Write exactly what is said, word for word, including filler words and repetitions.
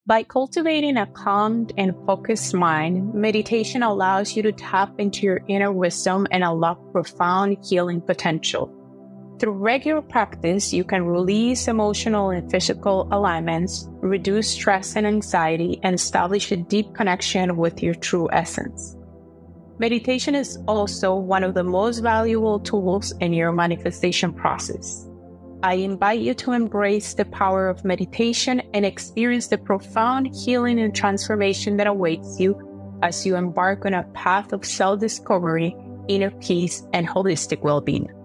By cultivating a calm and focused mind, meditation allows you to tap into your inner wisdom and unlock profound healing potential. Through regular practice, you can release emotional and physical alignments, reduce stress and anxiety, and establish a deep connection with your true essence. Meditation is also one of the most valuable tools in your manifestation process. I invite you to embrace the power of meditation and experience the profound healing and transformation that awaits you as you embark on a path of self-discovery, inner peace, and holistic well-being.